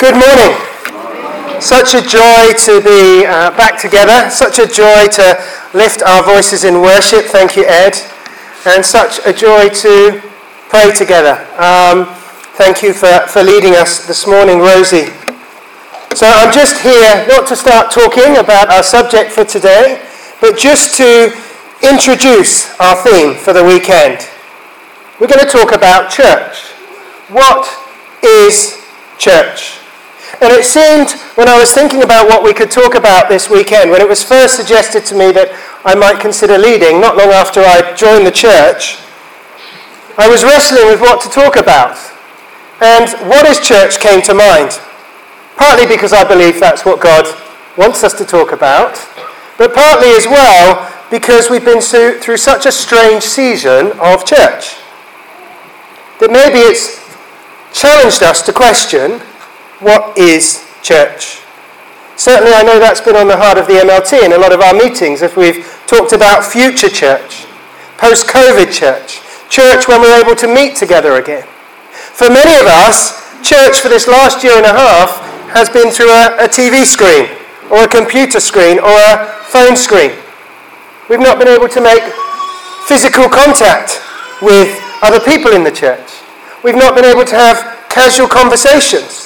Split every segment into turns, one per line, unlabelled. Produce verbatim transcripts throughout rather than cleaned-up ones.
Good morning. Such a joy to be uh, back together. Such a joy to lift our voices in worship. Thank you, Ed. And such a joy to pray together. Um, thank you for, for leading us this morning, Rosie. So I'm just here not to start talking about our subject for today, but just to introduce our theme for the weekend. We're going to talk about church. What is church? And it seemed, when I was thinking about what we could talk about this weekend, when it was first suggested to me that I might consider leading, not long after I joined the church, I was wrestling with what to talk about. And what is church came to mind. Partly because I believe that's what God wants us to talk about, but partly as well because we've been through such a strange season of church that maybe it's challenged us to question, what is church? Certainly I know that's been on the heart of the M L T in a lot of our meetings as we've talked about future church, post-COVID church, church when we're able to meet together again. For many of us, church for this last year and a half has been through a, a T V screen or a computer screen or a phone screen. We've not been able to make physical contact with other people in the church. We've not been able to have casual conversations.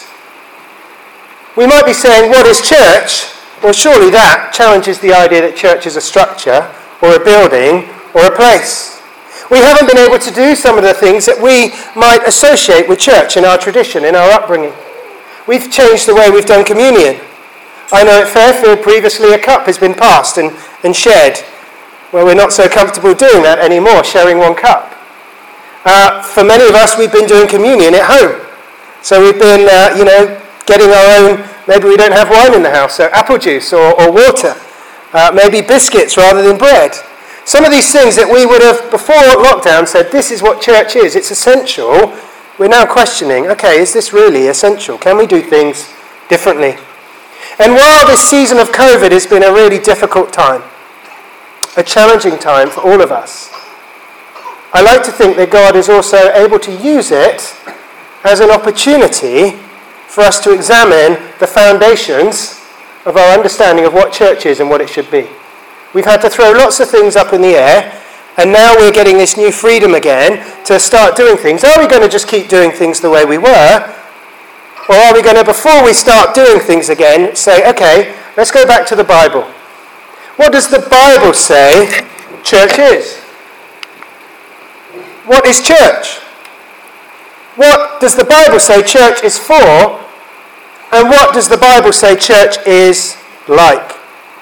We might be saying, what is church? Well, surely that challenges the idea that church is a structure or a building or a place. We haven't been able to do some of the things that we might associate with church in our tradition, in our upbringing. We've changed the way we've done communion. I know at Fairfield previously a cup has been passed and, and shared. Well, we're not so comfortable doing that anymore, sharing one cup. Uh, for many of us, we've been doing communion at home. So we've been, uh, you know, getting our own, maybe we don't have wine in the house, so apple juice or, or water. Uh, maybe biscuits rather than bread. Some of these things that we would have, before lockdown, said, this is what church is, it's essential. We're now questioning, okay, is this really essential? Can we do things differently? And while this season of COVID has been a really difficult time, a challenging time for all of us, I like to think that God is also able to use it as an opportunity for us to examine the foundations of our understanding of what church is and what it should be. We've had to throw lots of things up in the air, and now we're getting this new freedom again to start doing things. Are we going to just keep doing things the way we were? Or are we going to, before we start doing things again, say, okay, let's go back to the Bible. What does the Bible say church is? What is church? What does the Bible say church is for? And what does the Bible say church is like?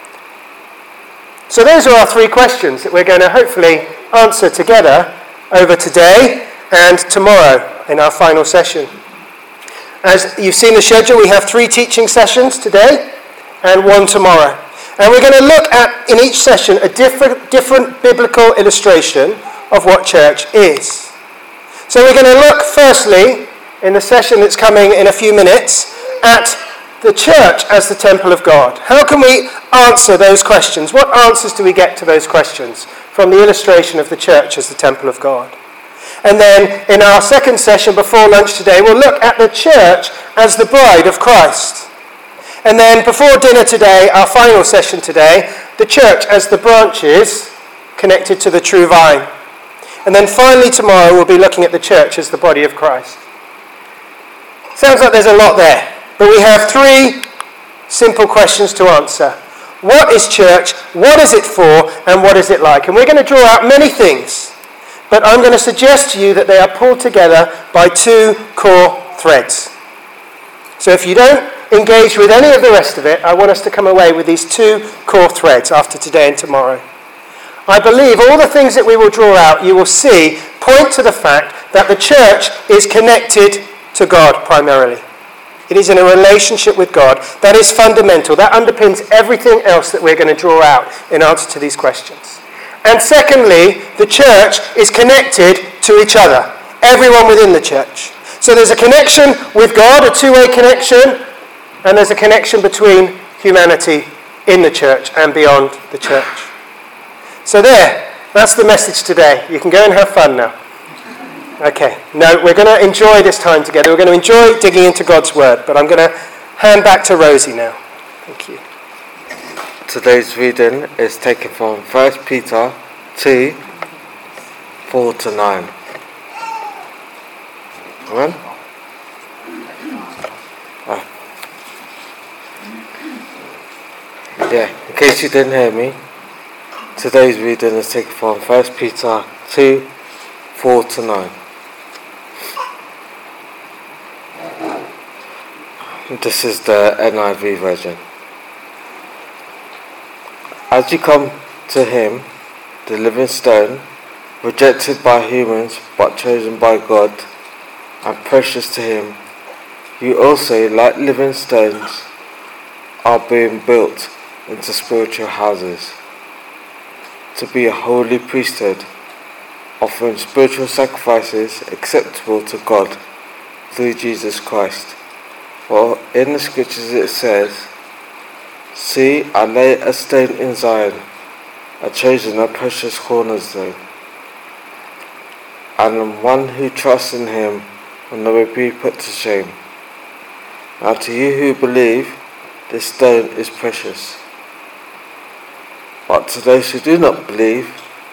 So those are our three questions that we're going to hopefully answer together over today and tomorrow in our final session. As you've seen the schedule, we have three teaching sessions today and one tomorrow. And we're going to look at, in each session, a different, different biblical illustration of what church is. So we're going to look firstly, in the session that's coming in a few minutes, at the church as the temple of God. How can we answer those questions? What answers do we get to those questions from the illustration of the church as the temple of God? And then in our second session before lunch today, we'll look at the church as the bride of Christ. And then before dinner today, our final session today, the church as the branches connected to the true vine. And then finally tomorrow we'll be looking at the church as the body of Christ. Sounds like there's a lot there, but we have three simple questions to answer. What is church? What is it for? And what is it like? And we're going to draw out many things, but I'm going to suggest to you that they are pulled together by two core threads. So if you don't engage with any of the rest of it, I want us to come away with these two core threads after today and tomorrow. I believe all the things that we will draw out, you will see, point to the fact that the church is connected to God primarily. It is in a relationship with God. That is fundamental. That underpins everything else that we're going to draw out in answer to these questions. And secondly, the church is connected to each other. Everyone within the church. So there's a connection with God, a two-way connection, and there's a connection between humanity in the church and beyond the church. So there, that's the message today. You can go and have fun now. Okay, no, we're going to enjoy this time together. We're going to enjoy digging into God's word, but I'm going to hand back to Rosie now. Thank you.
Today's reading is taken from First Peter two, four to nine. Amen? Ah. Yeah, in case you didn't hear me, today's reading is taken from First Peter two, four to nine. This is the N I V version. As you come to him, the living stone, rejected by humans but chosen by God and precious to him, you also, like living stones, are being built into spiritual houses, to be a holy priesthood, offering spiritual sacrifices acceptable to God through Jesus Christ. For in the scriptures it says, "See, I lay a stone in Zion, a chosen, a precious cornerstone, and one who trusts in him will never be put to shame." Now to you who believe, this stone is precious. But to those who do not believe,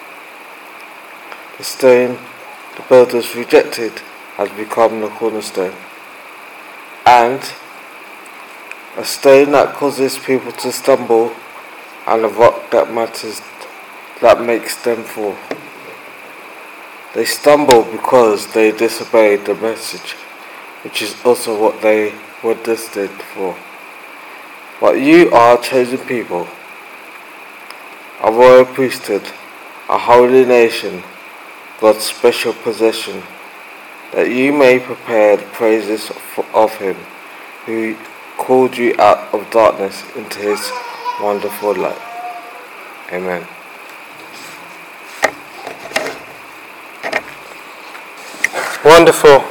the stone the builders rejected has become the cornerstone, and a stone that causes people to stumble, and a rock that matters that makes them fall. They stumble because they disobeyed the message, which is also what they were destined for. But you are a chosen people, a royal priesthood, a holy nation, God's special possession, that you may prepare the praises of him who called you out of darkness into his wonderful light. Amen.
Wonderful.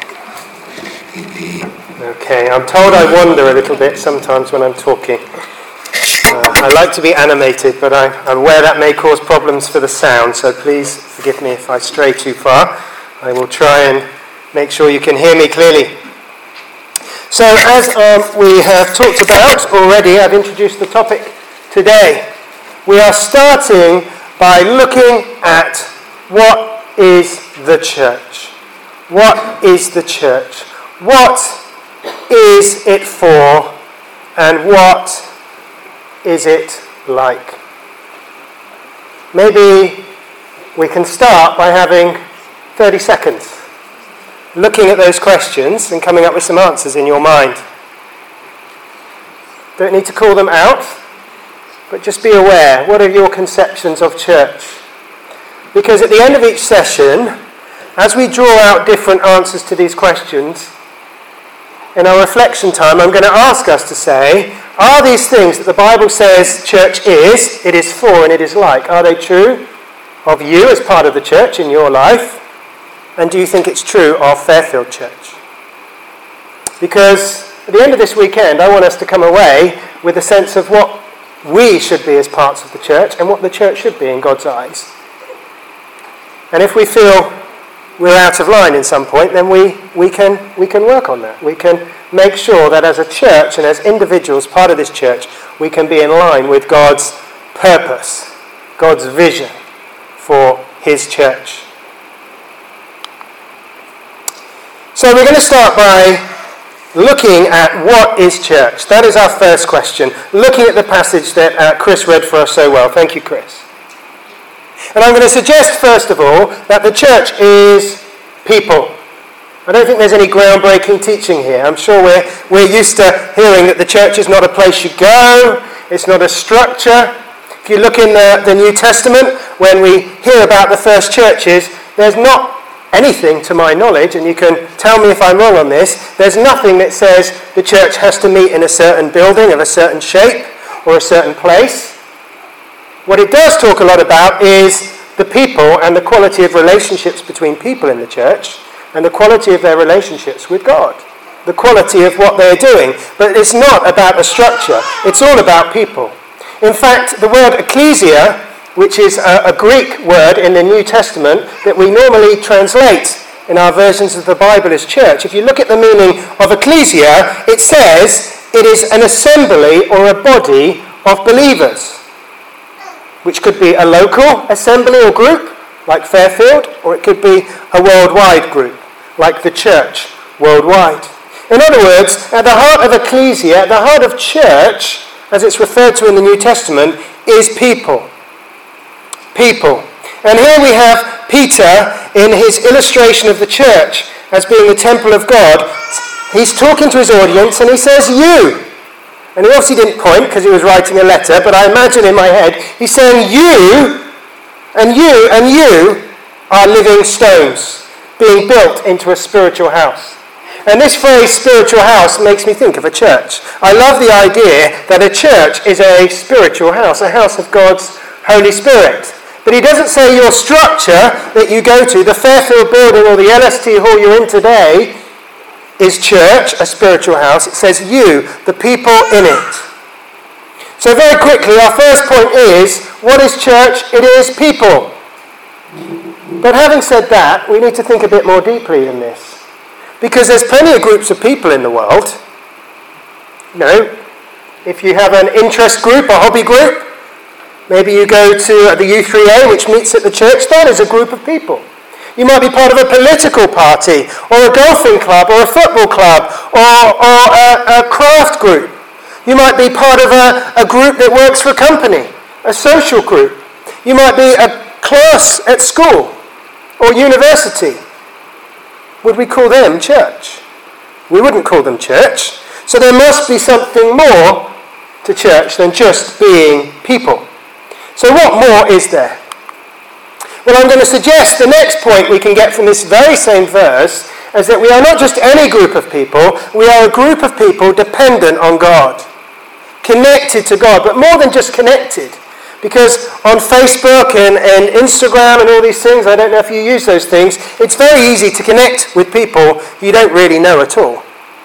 Okay, I'm told I wander a little bit sometimes when I'm talking. Uh, I like to be animated, but I, I'm aware that may cause problems for the sound, so please forgive me if I stray too far. I will try and make sure you can hear me clearly. So as um, we have talked about already, I've introduced the topic today. We are starting by looking at what is the church. What is the church? What is it for? And what is it like? Maybe we can start by having thirty seconds looking at those questions and coming up with some answers in your mind. Don't need to call them out, but just be aware. What are your conceptions of church? Because at the end of each session, as we draw out different answers to these questions, in our reflection time, I'm going to ask us to say, are these things that the Bible says church is, it is for, and it is like, are they true of you as part of the church in your life? And do you think it's true of Fairfield Church? Because at the end of this weekend, I want us to come away with a sense of what we should be as parts of the church and what the church should be in God's eyes. And if we feel we're out of line in some point, then we, we can we can work on that. We can make sure that as a church and as individuals, part of this church, we can be in line with God's purpose, God's vision for his church. So we're going to start by looking at what is church. That is our first question. Looking at the passage that uh, Chris read for us so well. Thank you, Chris. And I'm going to suggest, first of all, that the church is people. I don't think there's any groundbreaking teaching here. I'm sure we're, we're used to hearing that the church is not a place you go, it's not a structure. If you look in the, the New Testament, when we hear about the first churches, there's not anything, to my knowledge, and you can tell me if I'm wrong on this, there's nothing that says the church has to meet in a certain building of a certain shape or a certain place. What it does talk a lot about is the people and the quality of relationships between people in the church and the quality of their relationships with God, the quality of what they're doing. But it's not about a structure, it's all about people. In fact, the word ecclesia, which is a, a Greek word in the New Testament that we normally translate in our versions of the Bible as church. If you look at the meaning of ecclesia, it says it is an assembly or a body of believers, which could be a local assembly or group, like Fairfield, or it could be a worldwide group, like the church worldwide. In other words, at the heart of ecclesia, at the heart of church, as it's referred to in the New Testament, is people. People. And here we have Peter in his illustration of the church as being the temple of God. He's talking to his audience and he says, you. And he obviously didn't point because he was writing a letter, but I imagine in my head, he's saying, you, and you, and you are living stones being built into a spiritual house. And this phrase, spiritual house, makes me think of a church. I love the idea that a church is a spiritual house, a house of God's Holy Spirit. But he doesn't say your structure that you go to, the Fairfield building or the L S T hall you're in today, is church, a spiritual house. It says you, the people in it. So very quickly, our first point is, what is church? It is people. But having said that, we need to think a bit more deeply than this. Because there's plenty of groups of people in the world. You know, if you have an interest group, a hobby group, maybe you go to the U three A, which meets at the church, that is a group of people. You might be part of a political party, or a golfing club, or a football club, or, or a, a craft group. You might be part of a, a group that works for a company, a social group. You might be a class at school or university. Would we call them church? We wouldn't call them church. So there must be something more to church than just being people. So what more is there? Well, I'm going to suggest the next point we can get from this very same verse is that we are not just any group of people, we are a group of people dependent on God, connected to God, but more than just connected. Because on Facebook and, and Instagram and all these things, I don't know if you use those things, it's very easy to connect with people you don't really know at all.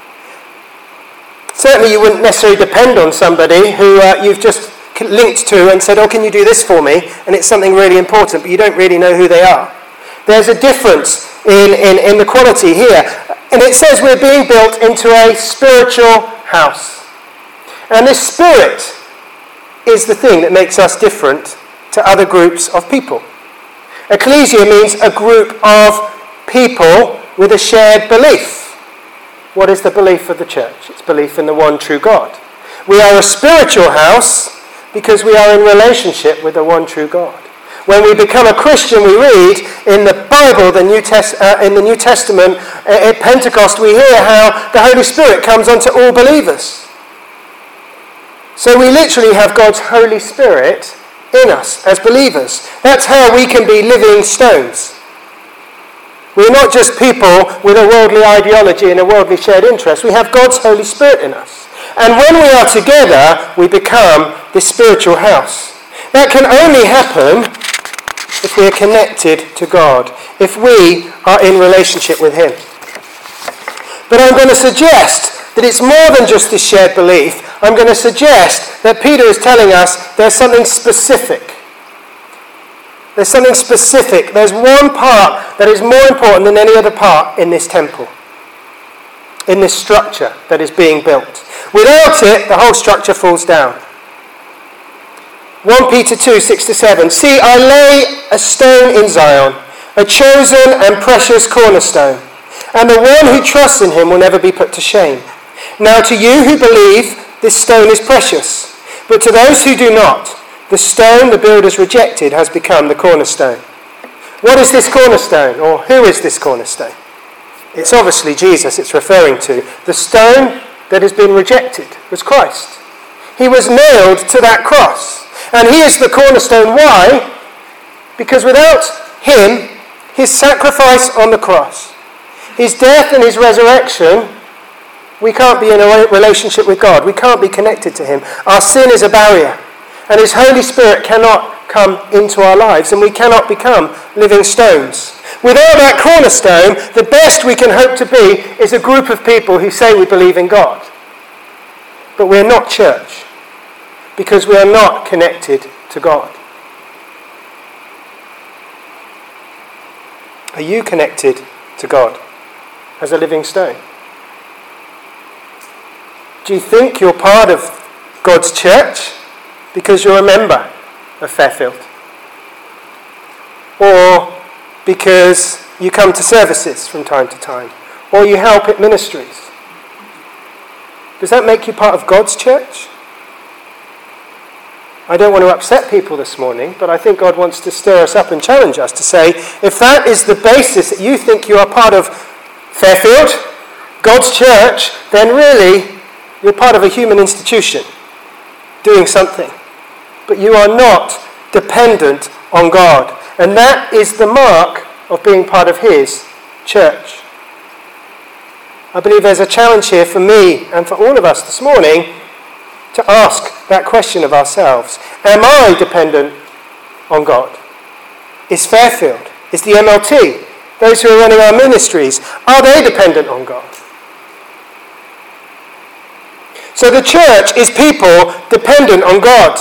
Certainly you wouldn't necessarily depend on somebody who uh, you've just linked to and said, oh, can you do this for me? And it's something really important, but you don't really know who they are. There's a difference in, in, in the quality here. And it says we're being built into a spiritual house. And this spirit is the thing that makes us different to other groups of people. Ecclesia means a group of people with a shared belief. What is the belief of the church? It's belief in the one true God. We are a spiritual house because we are in relationship with the one true God. When we become a Christian, we read in the Bible, the New Test, uh, in the New Testament, uh, at Pentecost, we hear how the Holy Spirit comes onto all believers. So we literally have God's Holy Spirit in us as believers. That's how we can be living stones. We're not just people with a worldly ideology and a worldly shared interest. We have God's Holy Spirit in us. And when we are together, we become this spiritual house. That can only happen if we are connected to God, if we are in relationship with Him. But I'm going to suggest that it's more than just this shared belief. I'm going to suggest that Peter is telling us there's something specific. There's something specific. There's one part that is more important than any other part in this temple, in this structure that is being built. Without it, the whole structure falls down. First Peter two, six to seven. See, I lay a stone in Zion, a chosen and precious cornerstone, and the one who trusts in him will never be put to shame. Now to you who believe, this stone is precious, but to those who do not, the stone the builders rejected has become the cornerstone. What is this cornerstone, or who is this cornerstone? It's obviously Jesus it's referring to. The stone that has been rejected was Christ. He was nailed to that cross. And he is the cornerstone. Why? Because without him, his sacrifice on the cross, his death and his resurrection, we can't be in a relationship with God. We can't be connected to him. Our sin is a barrier. And his Holy Spirit cannot come into our lives. And we cannot become living stones. Without that cornerstone, the best we can hope to be is a group of people who say we believe in God. But we're not church. Because we are not connected to God. Are you connected to God as a living stone? Do you think you're part of God's church because you're a member of Fairfield? Or because you come to services from time to time? Or you help at ministries? Does that make you part of God's church? I don't want to upset people this morning, but I think God wants to stir us up and challenge us to say, if that is the basis that you think you are part of Fairfield, God's church, then really you're part of a human institution doing something. But you are not dependent on God. And that is the mark of being part of his church. I believe there's a challenge here for me and for all of us this morning to ask that question of ourselves. Am I dependent on God? Is Fairfield, is the M L T, those who are running our ministries, are they dependent on God? So the church is people dependent on God.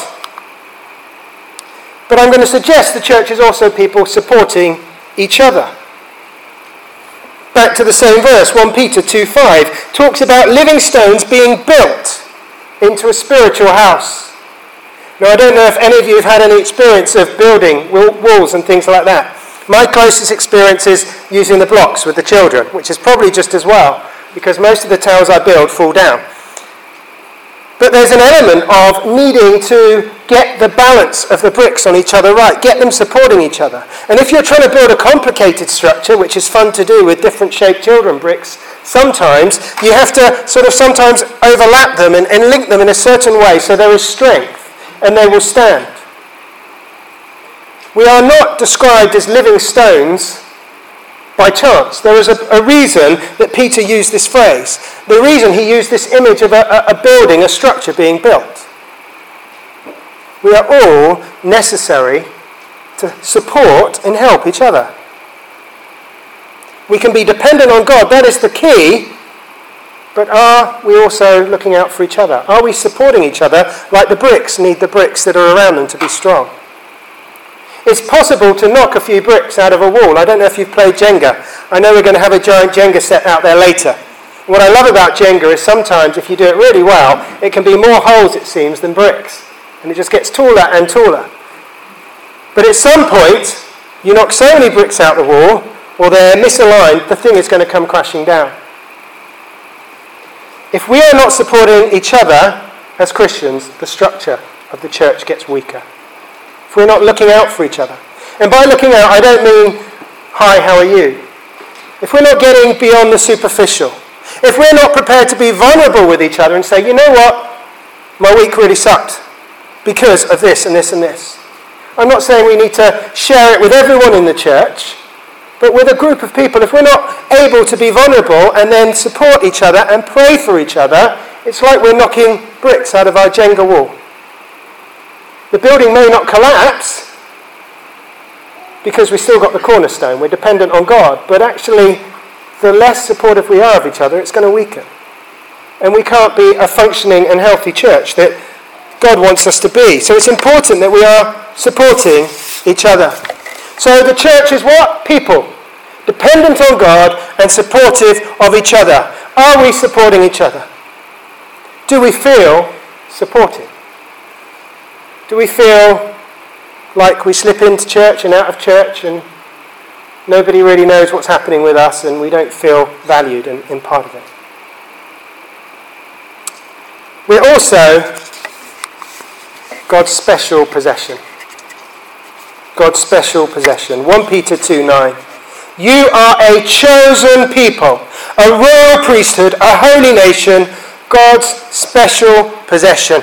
But I'm going to suggest the church is also people supporting each other. Back to the same verse, First Peter two five talks about living stones being built into a spiritual house. Now, I don't know if any of you have had any experience of building walls and things like that. My closest experience is using the blocks with the children, which is probably just as well, because most of the towers I build fall down. But there's an element of needing to get the balance of the bricks on each other right, get them supporting each other. And if you're trying to build a complicated structure, which is fun to do with different shaped children bricks, sometimes you have to sort of sometimes overlap them and, and link them in a certain way so there is strength and they will stand. We are not described as living stones by chance. There is a, a reason that Peter used this phrase. The reason he used this image of a, a building, a structure being built. We are all necessary to support and help each other. We can be dependent on God, that is the key, but are we also looking out for each other? Are we supporting each other like the bricks need the bricks that are around them to be strong? It's possible to knock a few bricks out of a wall. I don't know if you've played Jenga. I know we're going to have a giant Jenga set out there later. What I love about Jenga is sometimes if you do it really well, it can be more holes, it seems, than bricks. And it just gets taller and taller. But at some point, you knock so many bricks out the wall, or they're misaligned, the thing is going to come crashing down. If we are not supporting each other as Christians, the structure of the church gets weaker. If we're not looking out for each other. And by looking out, I don't mean, hi, how are you? If we're not getting beyond the superficial, if we're not prepared to be vulnerable with each other and say, you know what, my week really sucked because of this and this and this. I'm not saying we need to share it with everyone in the church, but with a group of people, if we're not able to be vulnerable and then support each other and pray for each other, it's like we're knocking bricks out of our Jenga wall. The building may not collapse because we've still got the cornerstone. We're dependent on God. But actually, the less supportive we are of each other, it's going to weaken. And we can't be a functioning and healthy church that God wants us to be. So it's important that we are supporting each other. So the church is what? People. Dependent on God and supportive of each other. Are we supporting each other? Do we feel supported? Do we feel like we slip into church and out of church and nobody really knows what's happening with us and we don't feel valued in, in part of it? We're also God's special possession. God's special possession. First Peter two nine. You are a chosen people, a royal priesthood, a holy nation, God's special possession.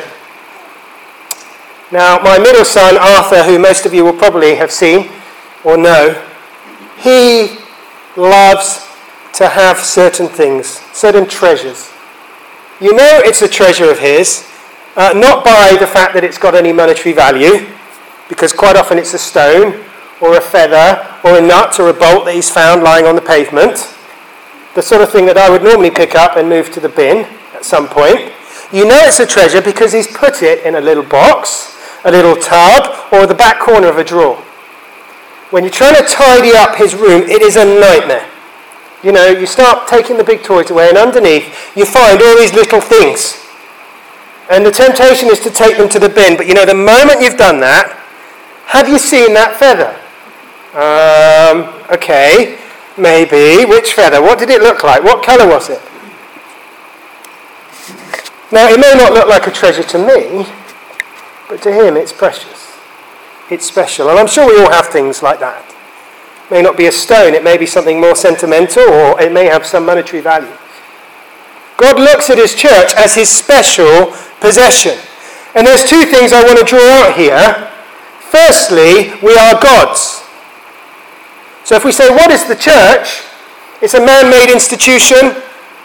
Now, my middle son, Arthur, who most of you will probably have seen or know, he loves to have certain things, certain treasures. You know it's a treasure of his, uh, not by the fact that it's got any monetary value, because quite often it's a stone or a feather or a nut or a bolt that he's found lying on the pavement, the sort of thing that I would normally pick up and move to the bin at some point. You know it's a treasure because he's put it in a little box, a little tub, or the back corner of a drawer. When you're trying to tidy up his room, it is a nightmare. You know, you start taking the big toys away, and underneath you find all these little things. And the temptation is to take them to the bin. But you know, the moment you've done that, have you seen that feather? Um, okay, maybe. Which feather? What did it look like? What colour was it? Now, it may not look like a treasure to me, but to him it's precious. It's special. And I'm sure we all have things like that. It may not be a stone, it may be something more sentimental, or it may have some monetary value. God looks at his church as his special possession. And there's two things I want to draw out here. Firstly, we are God's. So if we say, what is the church? It's a man-made institution.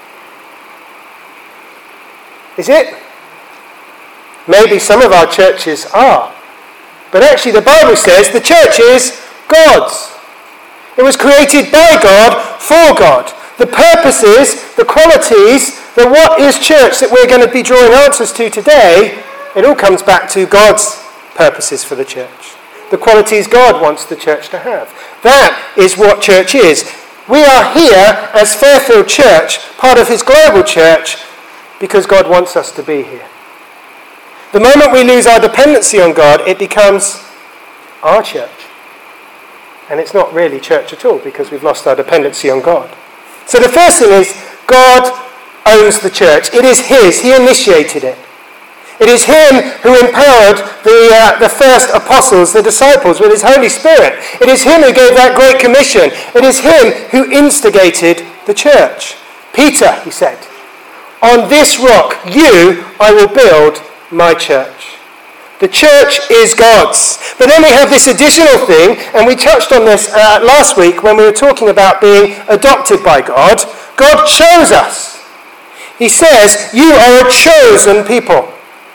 Is it? Maybe some of our churches are. But actually the Bible says the church is God's. It was created by God for God. The purposes, the qualities, the what is church that we're going to be drawing answers to today, it all comes back to God's purposes for the church. The qualities God wants the church to have. That is what church is. We are here as Fairfield Church, part of his global church, because God wants us to be here. The moment we lose our dependency on God, it becomes our church. And it's not really church at all because we've lost our dependency on God. So the first thing is, God owns the church. It is his. He initiated it. It is him who empowered the, uh, the first apostles, the disciples, with his Holy Spirit. It is him who gave that great commission. It is him who instigated the church. Peter, he said, on this rock, you, I will build my church. The church is God's. But then we have this additional thing, and we touched on this uh, last week when we were talking about being adopted by God. God chose us. He says, you are a chosen people.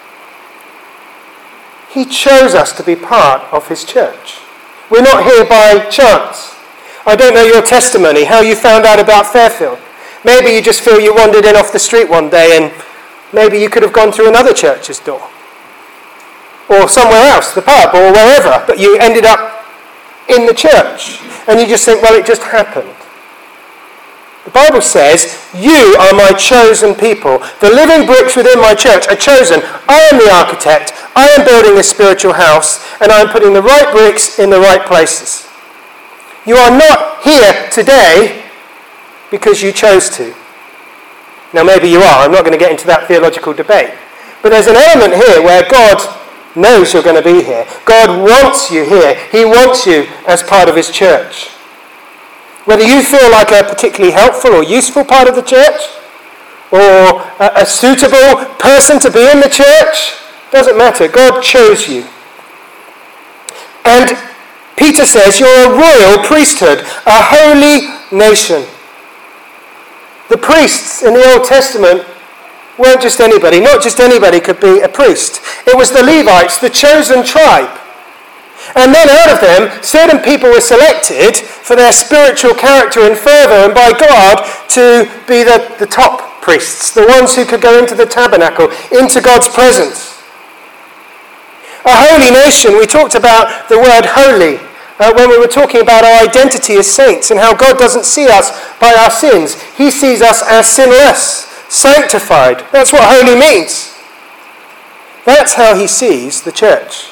He chose us to be part of his church. We're not here by chance. I don't know your testimony, how you found out about Fairfield. Maybe you just feel you wandered in off the street one day and maybe you could have gone through another church's door. Or somewhere else, the pub or wherever, but you ended up in the church. And you just think, well, it just happened. The Bible says, you are my chosen people. The living bricks within my church are chosen. I am the architect. I am building this spiritual house, and I am putting the right bricks in the right places. You are not here today because you chose to. Now maybe you are. I'm not going to get into that theological debate. But there's an element here where God knows you're going to be here. God wants you here. He wants you as part of his church. Whether you feel like a particularly helpful or useful part of the church, or a, a suitable person to be in the church, doesn't matter. God chose you. And Peter says you're a royal priesthood, a holy nation. The priests in the Old Testament weren't just anybody. Not just anybody could be a priest. It was the Levites, the chosen tribe. And then out of them, certain people were selected for their spiritual character and fervour, and by God to be the, the top priests, the ones who could go into the tabernacle, into God's presence. A holy nation, we talked about the word holy uh, when we were talking about our identity as saints and how God doesn't see us by our sins. He sees us as sinless, sanctified. That's what holy means. That's how he sees the church.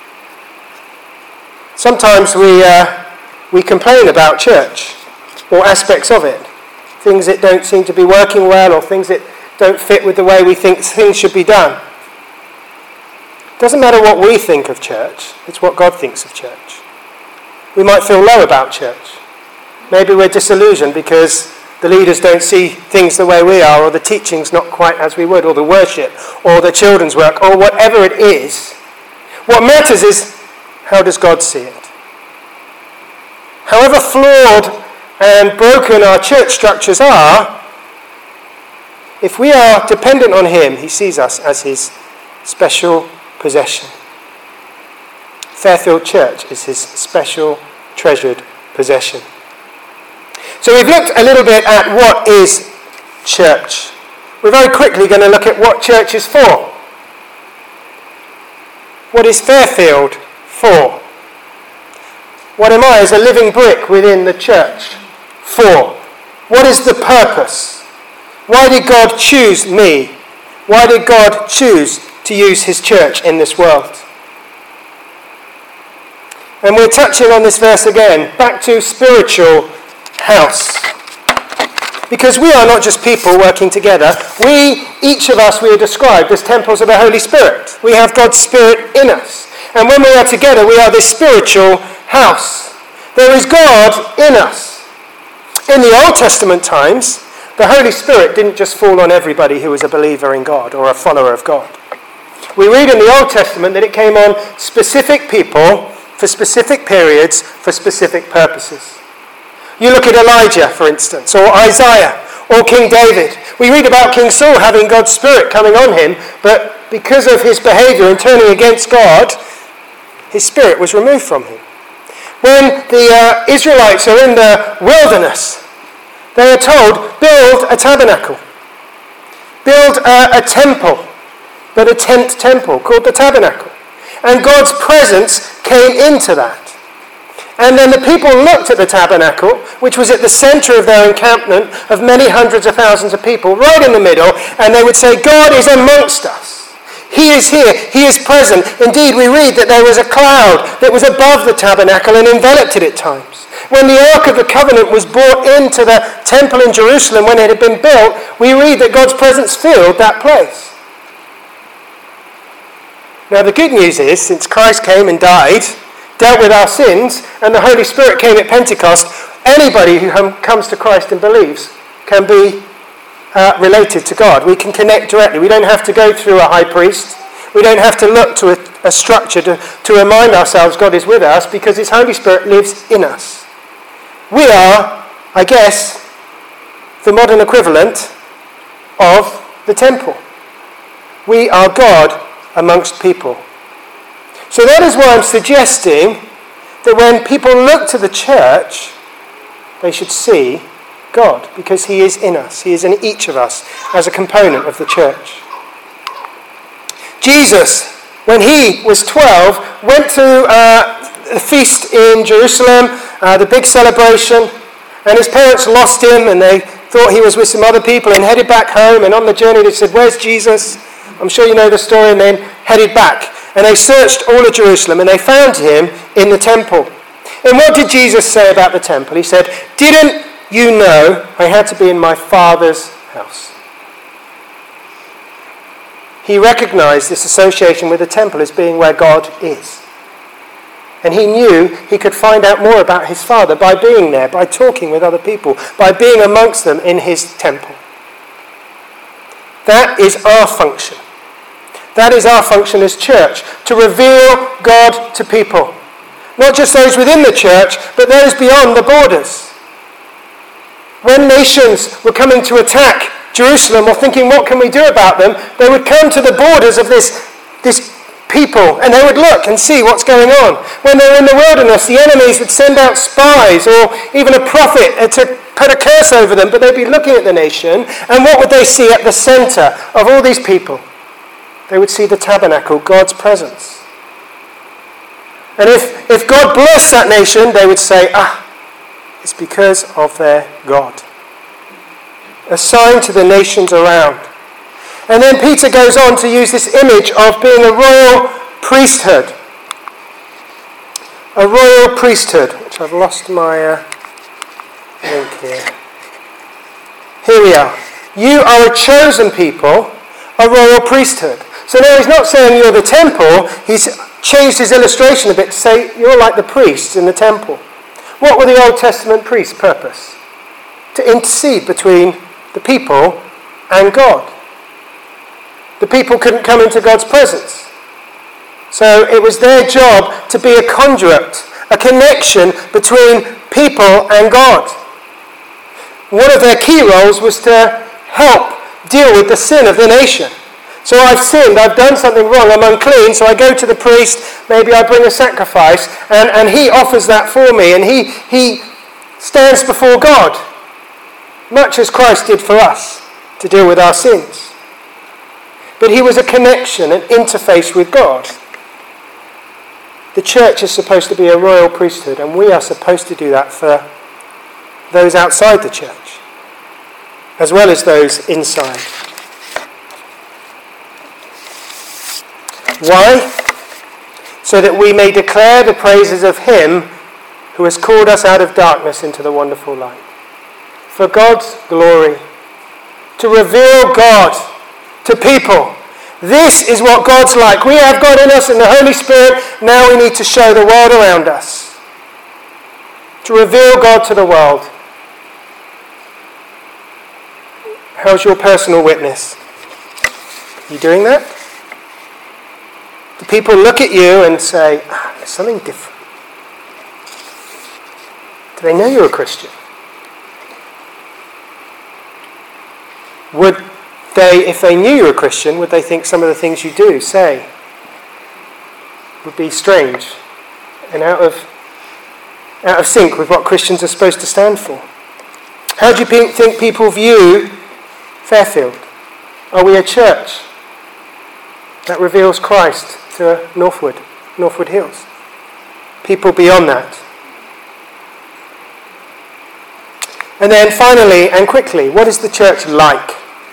Sometimes we uh, we complain about church or aspects of it, things that don't seem to be working well or things that don't fit with the way we think things should be done. It doesn't matter what we think of church, it's what God thinks of church. We might feel low about church. Maybe we're disillusioned because the leaders don't see things the way we are, or the teaching's not quite as we would, or the worship, or the children's work, or whatever it is. What matters is, how does God see it? However flawed and broken our church structures are, if we are dependent on him, he sees us as his special possession. Fairfield Church is his special, treasured possession. So we've looked a little bit at what is church. We're very quickly going to look at what church is for. What is Fairfield for? What am I as a living brick within the church for? What is the purpose? Why did God choose me? Why did God choose to use his church in this world? And we're touching on this verse again, back to spiritual house. Because we are not just people working together. We, each of us, we are described as temples of the Holy Spirit. We have God's Spirit in us. And when we are together, we are this spiritual house. There is God in us. In the Old Testament times, the Holy Spirit didn't just fall on everybody who was a believer in God or a follower of God. We read in the Old Testament that it came on specific people for specific periods for specific purposes. You look at Elijah, for instance, or Isaiah, or King David. We read about King Saul having God's Spirit coming on him, but because of his behaviour and turning against God, his Spirit was removed from him. When the uh, Israelites are in the wilderness, they are told, build a tabernacle. Build a, a temple, but a tent temple called the tabernacle. And God's presence came into that. And then the people looked at the tabernacle, which was at the centre of their encampment of many hundreds of thousands of people, right in the middle, and they would say, God is amongst us. He is here. He is present. Indeed, we read that there was a cloud that was above the tabernacle and enveloped it at times. When the Ark of the Covenant was brought into the temple in Jerusalem, when it had been built, we read that God's presence filled that place. Now, the good news is, since Christ came and died, dealt with our sins, and the Holy Spirit came at Pentecost, anybody who comes to Christ and believes can be uh, related to God. We can connect directly. We don't have to go through a high priest. We don't have to look to a, a structure to, to remind ourselves God is with us, because his Holy Spirit lives in us. We are, I guess, the modern equivalent of the temple. We are God amongst people. So that is why I'm suggesting that when people look to the church, they should see God, because he is in us. He is in each of us as a component of the church. Jesus, when he was twelve, went to uh, the feast in Jerusalem, uh, the big celebration, and his parents lost him, and they thought he was with some other people and headed back home. And on the journey they said, "Where's Jesus?" I'm sure you know the story, and then headed back. And they searched all of Jerusalem, and they found him in the temple. And what did Jesus say about the temple? He said, "Didn't you know I had to be in my Father's house?" He recognized this association with the temple as being where God is. And he knew he could find out more about his Father by being there, by talking with other people, by being amongst them in his temple. That is our function. That is our function as church, to reveal God to people. Not just those within the church, but those beyond the borders. When nations were coming to attack Jerusalem or thinking, what can we do about them, they would come to the borders of this, this people, and they would look and see what's going on. When they were in the wilderness, the enemies would send out spies or even a prophet to put a curse over them, but they'd be looking at the nation, and what would they see at the centre of all these people? They would see the tabernacle, God's presence. And if, if God blessed that nation, they would say, ah, it's because of their God. A sign to the nations around. And then Peter goes on to use this image of being a royal priesthood. A royal priesthood, which I've lost my uh, link here. Here we are. You are a chosen people, a royal priesthood. So now he's not saying you're the temple, he's changed his illustration a bit to say you're like the priests in the temple. What were the Old Testament priests' purpose? To intercede between the people and God. The people couldn't come into God's presence. So it was their job to be a conduit, a connection between people and God. One of their key roles was to help deal with the sin of the nation. So I've sinned, I've done something wrong, I'm unclean, so I go to the priest, maybe I bring a sacrifice, and, and he offers that for me, and he, he stands before God, much as Christ did for us, to deal with our sins. But he was a connection, an interface with God. The church is supposed to be a royal priesthood, and we are supposed to do that for those outside the church. as well as those inside. Why? So that we may declare the praises of him who has called us out of darkness into the wonderful light. For God's glory. To reveal God to people. This is what God's like. We have God in us and the Holy Spirit. Now we need to show the world around us. To reveal God to the world. How's your personal witness? Are you doing that? Do people look at you and say, ah, there's something different? Do they know you're a Christian? Would they, if they knew you were a Christian, would they think some of the things you do, say, would be strange and out of out of sync with what Christians are supposed to stand for? How do you pe- think people view Fairfield? Are we a church that reveals Christ to Northwood, Northwood Hills? People beyond that. And then finally and quickly, what is the church like?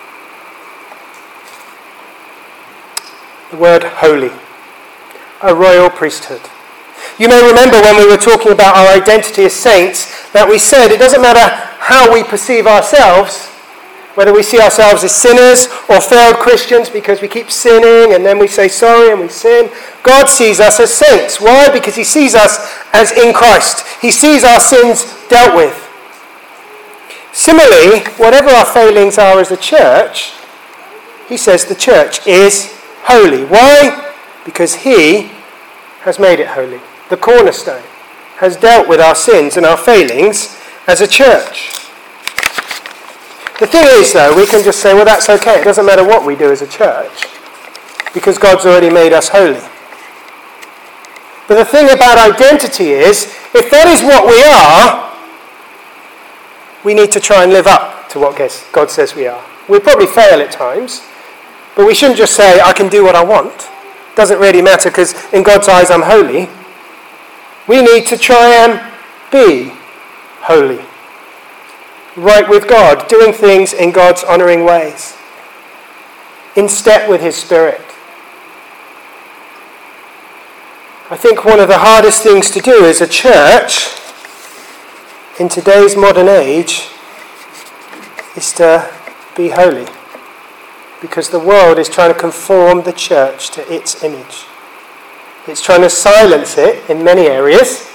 The word holy. A royal priesthood. You may remember when we were talking about our identity as saints that we said it doesn't matter how we perceive ourselves, whether we see ourselves as sinners or failed Christians because we keep sinning and then we say sorry and we sin. God sees us as saints. Why? Because he sees us as in Christ. He sees our sins dealt with. Similarly, whatever our failings are as a church, he says the church is holy. Why? Because he has made it holy. The cornerstone has dealt with our sins and our failings as a church. The thing is, though, we can just say, well, that's okay. It doesn't matter what we do as a church because God's already made us holy. But the thing about identity is, if that is what we are, we need to try and live up to what God says we are. We'll probably fail at times, but we shouldn't just say, I can do what I want. Doesn't really matter because in God's eyes I'm holy. We need to try and be holy. Right with God, doing things in God's honouring ways. In step with his Spirit. I think one of the hardest things to do as a church in today's modern age is to be holy. Because the world is trying to conform the church to its image. It's trying to silence it in many areas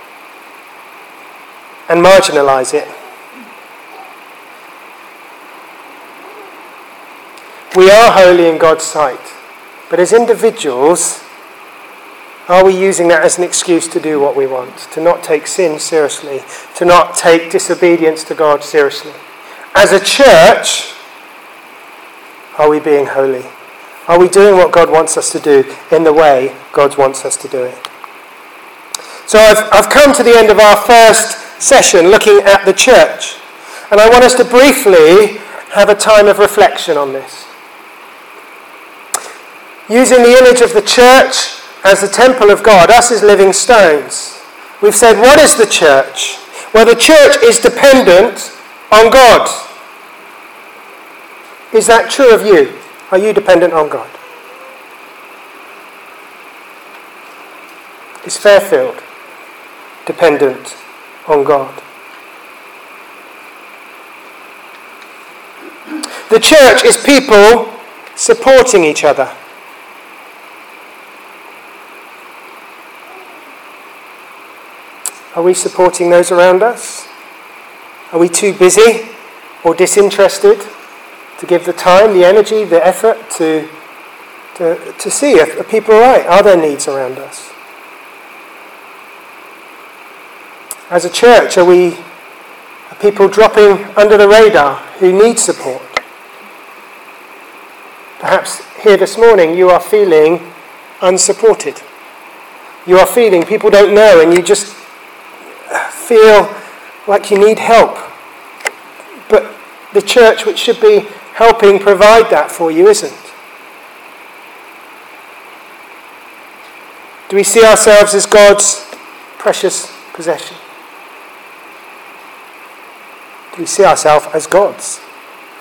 and marginalise it. We are holy in God's sight, but as individuals, are we using that as an excuse to do what we want, to not take sin seriously, to not take disobedience to God seriously? As a church, are we being holy? Are we doing what God wants us to do in the way God wants us to do it? So I've, I've come to the end of our first session looking at the church, and I want us to briefly have a time of reflection on this. Using the image of the church as the temple of God, us as living stones. We've said, what is the church? Well, the church is dependent on God. Is that true of you? Are you dependent on God? Is Fairfield dependent on God? The church is people supporting each other. Are we supporting those around us? Are we too busy or disinterested to give the time, the energy, the effort to, to, to see if are people right? Are there needs around us? As a church, are we are people dropping under the radar who need support? Perhaps here this morning you are feeling unsupported. You are feeling people don't know and you just feel like you need help. But the church, which should be helping provide that for you, isn't. Do we see ourselves as God's precious possession? Do we see ourselves as God's?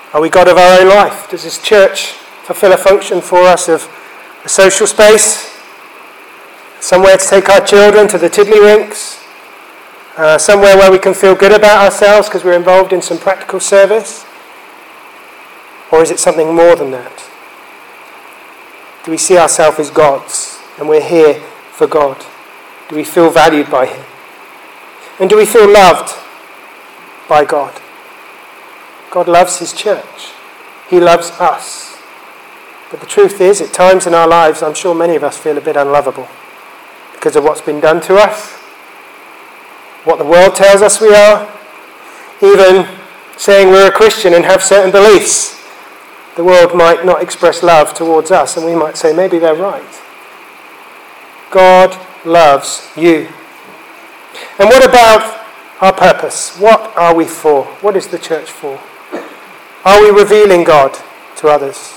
Are we God of our own life? Does this church fulfill a function for us of a social space? Somewhere to take our children to the tiddlywinks? Uh, somewhere where we can feel good about ourselves because we're involved in some practical service? Or is it something more than that? Do we see ourselves as gods and we're here for God? Do we feel valued by him? And do we feel loved by God? God loves his church. He loves us. But the truth is, at times in our lives, I'm sure many of us feel a bit unlovable because of what's been done to us, what the world tells us we are, even saying we're a Christian and have certain beliefs. The world might not express love towards us, and we might say, maybe they're right. God loves you. And what about our purpose? What are we for? What is the church for? Are we revealing God to others?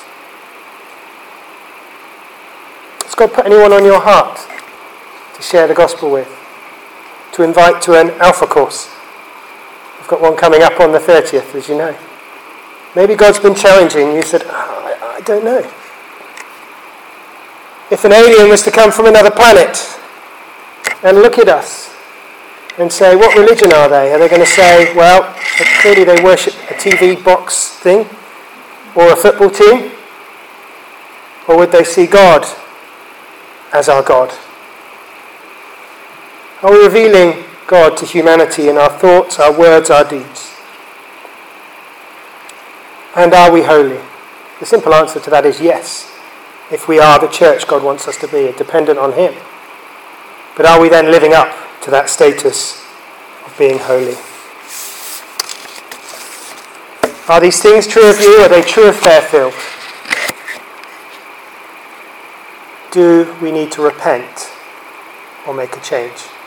Has God put anyone on your heart to share the gospel with? To invite to an Alpha course? I've got one coming up on the thirtieth, as you know. Maybe God's been challenging. You said, oh, I, I don't know. If an alien was to come from another planet and look at us and say, what religion are they? Are they going to say, well, clearly they worship a T V box thing or a football team? Or would they see God as our God? Are we revealing God to humanity in our thoughts, our words, our deeds? And are we holy? The simple answer to that is yes. If we are the church God wants us to be, dependent on him. But are we then living up to that status of being holy? Are these things true of you? Are they true of Fairfield? Do we need to repent or make a change?